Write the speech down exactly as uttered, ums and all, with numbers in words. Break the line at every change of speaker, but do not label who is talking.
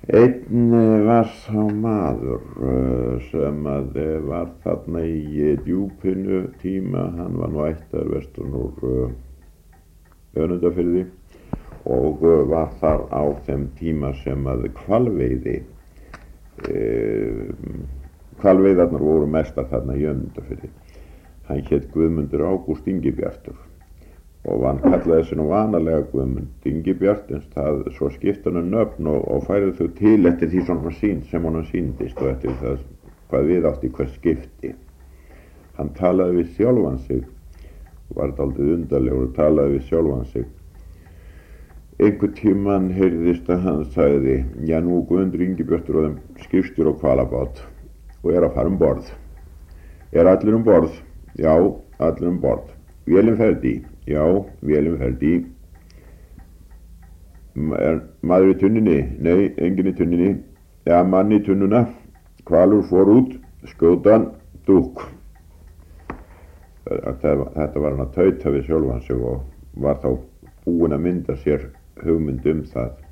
Einn var sá maður sem að var þarna í djúpinu tíma, hann var nú ættar vestur úr Önundarfirði og var þar á þeim tíma sem að hvalveiði e, hvalveiðarnar voru mestar þarna í Önundarfirði. Hann hét Guðmundur Ágúst Ingibjartur og hann kallaði þessi nú vanalega Guðmund Ingibjart, en það svo skipti hann um nöfn og, og færði þau til eftir því svona sín sem honum sýndist og eftir það hvað við átti hver skipti. Hann talaði við sjálfan sig, var dálítið undarlegur og talaði við sjálfan sig. Einhvern tímann heyrðist að hann sagði: já, nú Guðmundur Ingibjartur og þeim skipstjóri á hvalabát og er að fara um borð. Er allir um borð? Já, allir um borð. Vélin ferdi? Já, vélin ferdi. Er maður í tunninni? Nei, enginn í tunninni. Ja, mann í tunnuna. Hvalur fór út, skjótan, dúk. Þetta var hann að tauta við sjálfan sig og var þá búinn að mynda sér hugmynd um það